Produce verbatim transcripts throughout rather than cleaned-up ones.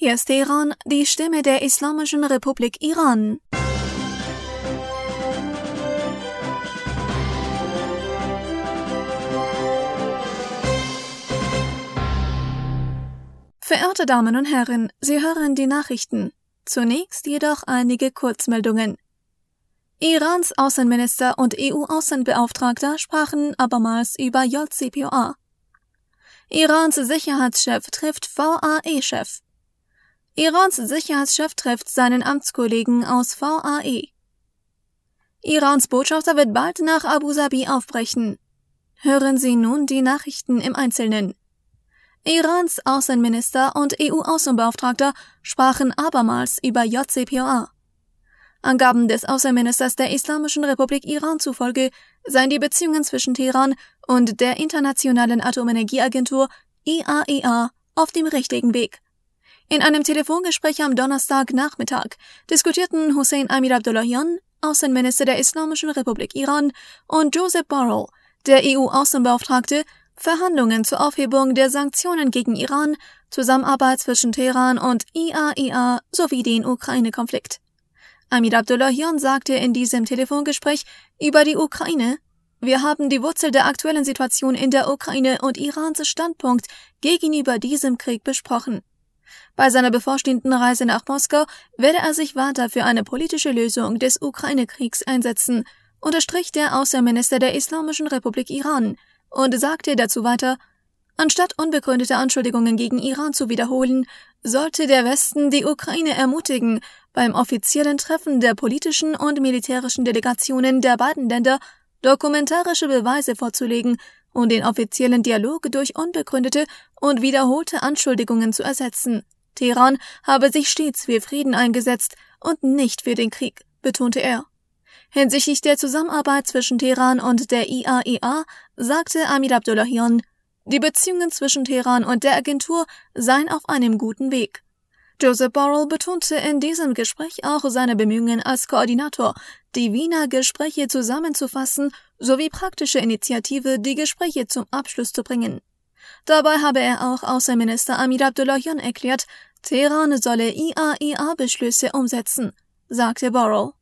Hier ist Teheran, die Stimme der Islamischen Republik Iran. Verehrte Damen und Herren, Sie hören die Nachrichten. Zunächst jedoch einige Kurzmeldungen. Irans Außenminister und E U-Außenbeauftragter sprachen abermals über J C P O A. Irans Sicherheitschef trifft V A E-Chef. Irans Sicherheitschef trifft seinen Amtskollegen aus V A E. Irans Botschafter wird bald nach Abu Dhabi aufbrechen. Hören Sie nun die Nachrichten im Einzelnen. Irans Außenminister und E U-Außenbeauftragter sprachen abermals über J C P O A. Angaben des Außenministers der Islamischen Republik Iran zufolge seien die Beziehungen zwischen Teheran und der Internationalen Atomenergieagentur I A E A auf dem richtigen Weg. In einem Telefongespräch am Donnerstagnachmittag diskutierten Hossein Amir Abdollahian, Außenminister der Islamischen Republik Iran, und Joseph Borrell, der E U-Außenbeauftragte, Verhandlungen zur Aufhebung der Sanktionen gegen Iran, Zusammenarbeit zwischen Teheran und I A E A sowie den Ukraine-Konflikt. Amir Abdollahian sagte in diesem Telefongespräch über die Ukraine: Wir haben die Wurzel der aktuellen Situation in der Ukraine und Irans Standpunkt gegenüber diesem Krieg besprochen. Bei seiner bevorstehenden Reise nach Moskau werde er sich weiter für eine politische Lösung des Ukraine-Kriegs einsetzen, unterstrich der Außenminister der Islamischen Republik Iran und sagte dazu weiter: Anstatt unbegründete Anschuldigungen gegen Iran zu wiederholen, sollte der Westen die Ukraine ermutigen, beim offiziellen Treffen der politischen und militärischen Delegationen der beiden Länder dokumentarische Beweise vorzulegen und den offiziellen Dialog durch unbegründete und wiederholte Anschuldigungen zu ersetzen. Teheran habe sich stets für Frieden eingesetzt und nicht für den Krieg, betonte er. Hinsichtlich der Zusammenarbeit zwischen Teheran und der I A E A sagte Amir Abdollahian: Die Beziehungen zwischen Teheran und der Agentur seien auf einem guten Weg. Joseph Borrell betonte in diesem Gespräch auch seine Bemühungen als Koordinator, die Wiener Gespräche zusammenzufassen sowie praktische Initiative, die Gespräche zum Abschluss zu bringen. Dabei habe er auch Außenminister Amir Abdollahian erklärt, Teheran solle I A E A-Beschlüsse umsetzen, sagte Borrell.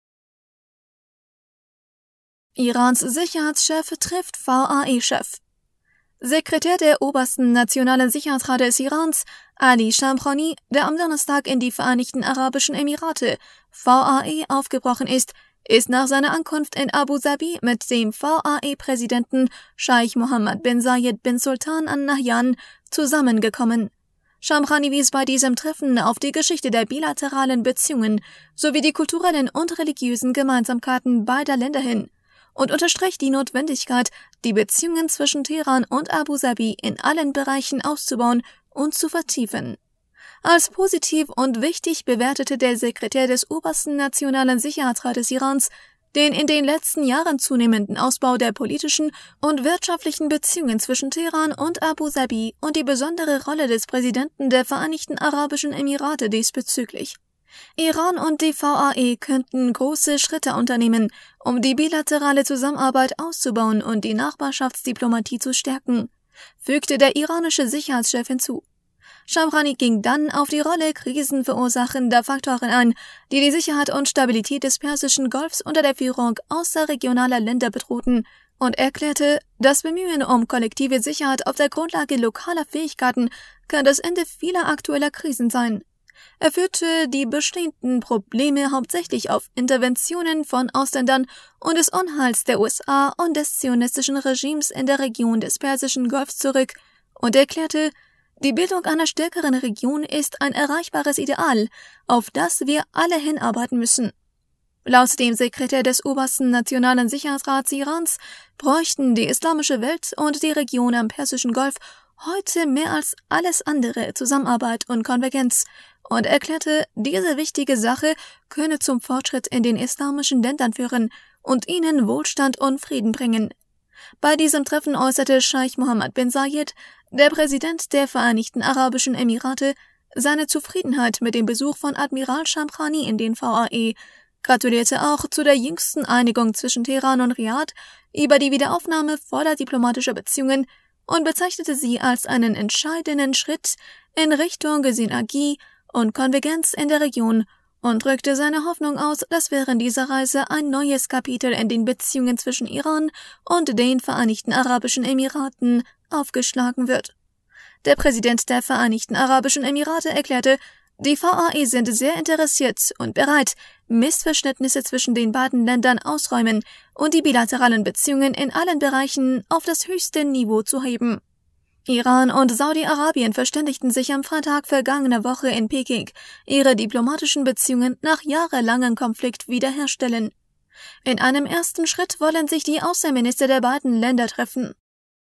Irans Sicherheitschef trifft V A E-Chef. Sekretär der obersten Nationalen Sicherheitsrat des Irans, Ali Shamkhani, der am Donnerstag in die Vereinigten Arabischen Emirate, V A E, aufgebrochen ist, ist nach seiner Ankunft in Abu Dhabi mit dem V A E-Präsidenten Scheich Mohammed bin Zayed bin Sultan Al Nahyan zusammengekommen. Shamkhani wies bei diesem Treffen auf die Geschichte der bilateralen Beziehungen sowie die kulturellen und religiösen Gemeinsamkeiten beider Länder hin und unterstrich die Notwendigkeit, die Beziehungen zwischen Teheran und Abu Dhabi in allen Bereichen auszubauen und zu vertiefen. Als positiv und wichtig bewertete der Sekretär des obersten Nationalen Sicherheitsrates Irans den in den letzten Jahren zunehmenden Ausbau der politischen und wirtschaftlichen Beziehungen zwischen Teheran und Abu Dhabi und die besondere Rolle des Präsidenten der Vereinigten Arabischen Emirate diesbezüglich. Iran und die V A E könnten große Schritte unternehmen, um die bilaterale Zusammenarbeit auszubauen und die Nachbarschaftsdiplomatie zu stärken, fügte der iranische Sicherheitschef hinzu. Shamkhani ging dann auf die Rolle krisenverursachender Faktoren ein, die die Sicherheit und Stabilität des Persischen Golfs unter der Führung außerregionaler Länder bedrohten und erklärte, das Bemühen um kollektive Sicherheit auf der Grundlage lokaler Fähigkeiten kann das Ende vieler aktueller Krisen sein. Er führte die bestehenden Probleme hauptsächlich auf Interventionen von Ausländern und des Unheils der U S A und des zionistischen Regimes in der Region des Persischen Golfs zurück und erklärte, die Bildung einer stärkeren Region ist ein erreichbares Ideal, auf das wir alle hinarbeiten müssen. Laut dem Sekretär des obersten Nationalen Sicherheitsrats Irans bräuchten die islamische Welt und die Region am Persischen Golf heute mehr als alles andere Zusammenarbeit und Konvergenz und erklärte, diese wichtige Sache könne zum Fortschritt in den islamischen Ländern führen und ihnen Wohlstand und Frieden bringen. Bei diesem Treffen äußerte Scheich Mohammed bin Zayed, der Präsident der Vereinigten Arabischen Emirate, seine Zufriedenheit mit dem Besuch von Admiral Shamkhani in den V A E, gratulierte auch zu der jüngsten Einigung zwischen Teheran und Riad über die Wiederaufnahme voller diplomatischer Beziehungen und bezeichnete sie als einen entscheidenden Schritt in Richtung Synergie und Konvergenz in der Region und drückte seine Hoffnung aus, dass während dieser Reise ein neues Kapitel in den Beziehungen zwischen Iran und den Vereinigten Arabischen Emiraten aufgeschlagen wird. Der Präsident der Vereinigten Arabischen Emirate erklärte, die V A E sind sehr interessiert und bereit, Missverständnisse zwischen den beiden Ländern ausräumen und die bilateralen Beziehungen in allen Bereichen auf das höchste Niveau zu heben. Iran und Saudi-Arabien verständigten sich am Freitag vergangener Woche in Peking, ihre diplomatischen Beziehungen nach jahrelangem Konflikt wiederherstellen. In einem ersten Schritt wollen sich die Außenminister der beiden Länder treffen.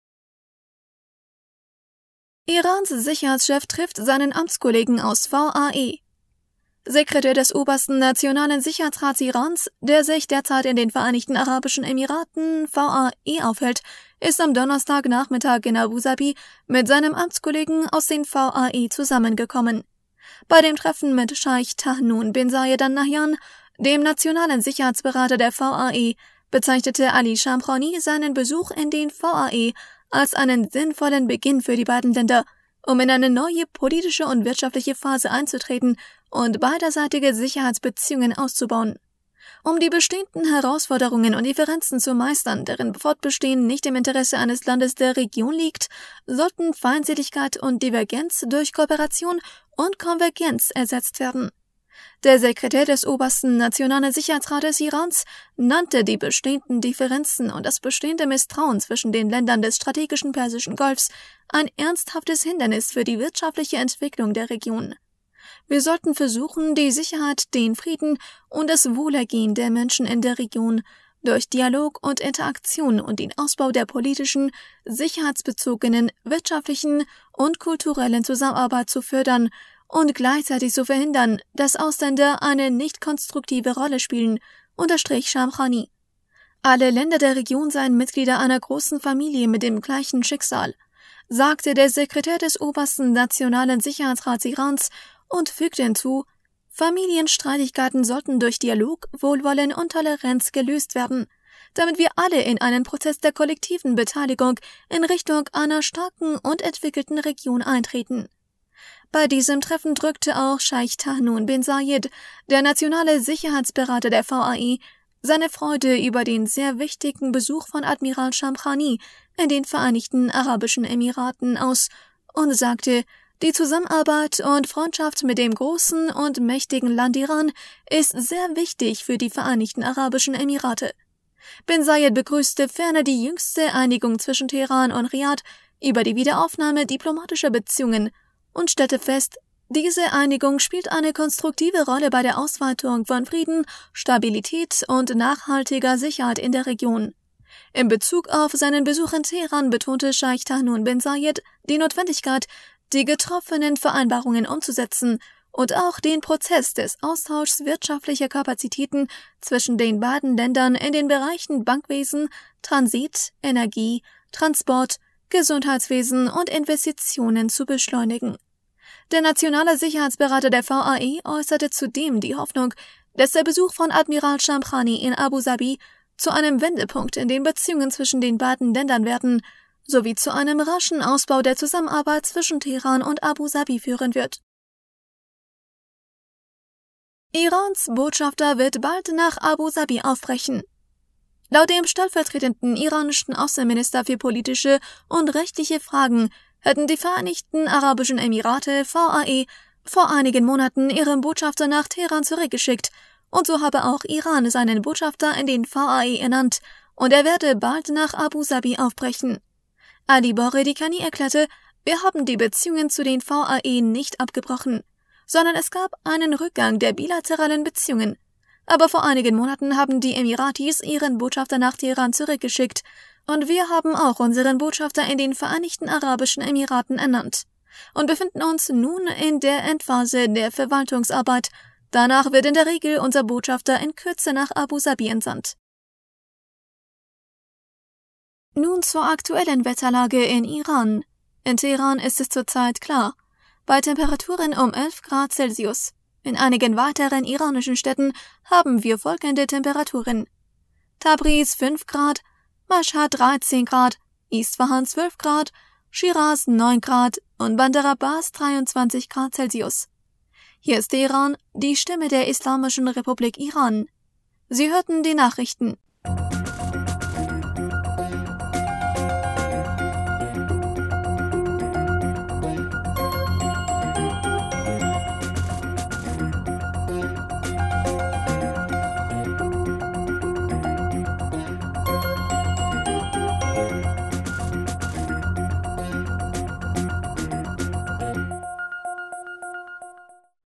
Irans Sicherheitschef trifft seinen Amtskollegen aus V A E. Sekretär des obersten Nationalen Sicherheitsrats Irans, der sich derzeit in den Vereinigten Arabischen Emiraten V A E aufhält, ist am Donnerstagnachmittag in Abu Dhabi mit seinem Amtskollegen aus den V A E zusammengekommen. Bei dem Treffen mit Scheich Tahnoon bin Zayed Al Nahyan, dem nationalen Sicherheitsberater der V A E, bezeichnete Ali Shamkhani seinen Besuch in den V A E als einen sinnvollen Beginn für die beiden Länder, um in eine neue politische und wirtschaftliche Phase einzutreten und beiderseitige Sicherheitsbeziehungen auszubauen. Um die bestehenden Herausforderungen und Differenzen zu meistern, deren Fortbestehen nicht im Interesse eines Landes der Region liegt, sollten Feindseligkeit und Divergenz durch Kooperation und Konvergenz ersetzt werden. Der Sekretär des obersten Nationalen Sicherheitsrates Irans nannte die bestehenden Differenzen und das bestehende Misstrauen zwischen den Ländern des strategischen Persischen Golfs ein ernsthaftes Hindernis für die wirtschaftliche Entwicklung der Region. Wir sollten versuchen, die Sicherheit, den Frieden und das Wohlergehen der Menschen in der Region durch Dialog und Interaktion und den Ausbau der politischen, sicherheitsbezogenen, wirtschaftlichen und kulturellen Zusammenarbeit zu fördern und gleichzeitig zu verhindern, dass Ausländer eine nicht konstruktive Rolle spielen, unterstrich Shamkhani. Alle Länder der Region seien Mitglieder einer großen Familie mit dem gleichen Schicksal, sagte der Sekretär des obersten Nationalen Sicherheitsrats Irans und fügte hinzu, Familienstreitigkeiten sollten durch Dialog, Wohlwollen und Toleranz gelöst werden, damit wir alle in einen Prozess der kollektiven Beteiligung in Richtung einer starken und entwickelten Region eintreten. Bei diesem Treffen drückte auch Scheich Tahnoon bin Zayed, der nationale Sicherheitsberater der V A E, seine Freude über den sehr wichtigen Besuch von Admiral Shamkhani in den Vereinigten Arabischen Emiraten aus und sagte, die Zusammenarbeit und Freundschaft mit dem großen und mächtigen Land Iran ist sehr wichtig für die Vereinigten Arabischen Emirate. Bin Zayed begrüßte ferner die jüngste Einigung zwischen Teheran und Riad über die Wiederaufnahme diplomatischer Beziehungen und stellte fest, diese Einigung spielt eine konstruktive Rolle bei der Ausweitung von Frieden, Stabilität und nachhaltiger Sicherheit in der Region. In Bezug auf seinen Besuch in Teheran betonte Scheich Tahnoon bin Zayed die Notwendigkeit, die getroffenen Vereinbarungen umzusetzen und auch den Prozess des Austauschs wirtschaftlicher Kapazitäten zwischen den beiden Ländern in den Bereichen Bankwesen, Transit, Energie, Transport, Gesundheitswesen und Investitionen zu beschleunigen. Der nationale Sicherheitsberater der V A E äußerte zudem die Hoffnung, dass der Besuch von Admiral Shamkhani in Abu Dhabi zu einem Wendepunkt in den Beziehungen zwischen den beiden Ländern werden, sowie zu einem raschen Ausbau der Zusammenarbeit zwischen Teheran und Abu Dhabi führen wird. Irans Botschafter wird bald nach Abu Dhabi aufbrechen. Laut dem stellvertretenden iranischen Außenminister für politische und rechtliche Fragen hätten die Vereinigten Arabischen Emirate V A E vor einigen Monaten ihren Botschafter nach Teheran zurückgeschickt, und so habe auch Iran seinen Botschafter in den V A E ernannt, und er werde bald nach Abu Dhabi aufbrechen. Ali Boredikani erklärte, wir haben die Beziehungen zu den V A E nicht abgebrochen, sondern es gab einen Rückgang der bilateralen Beziehungen. Aber vor einigen Monaten haben die Emiratis ihren Botschafter nach Teheran zurückgeschickt und wir haben auch unseren Botschafter in den Vereinigten Arabischen Emiraten ernannt und befinden uns nun in der Endphase der Verwaltungsarbeit. Danach wird in der Regel unser Botschafter in Kürze nach Abu Dhabi entsandt. Nun zur aktuellen Wetterlage in Iran. In Teheran ist es zurzeit klar, bei Temperaturen um elf Grad Celsius. In einigen weiteren iranischen Städten haben wir folgende Temperaturen: Tabriz fünf Grad, Mashhad dreizehn Grad, Isfahan zwölf Grad, Shiraz neun Grad und Bandar Abbas dreiundzwanzig Grad Celsius. Hier ist Teheran, die Stimme der Islamischen Republik Iran. Sie hörten die Nachrichten.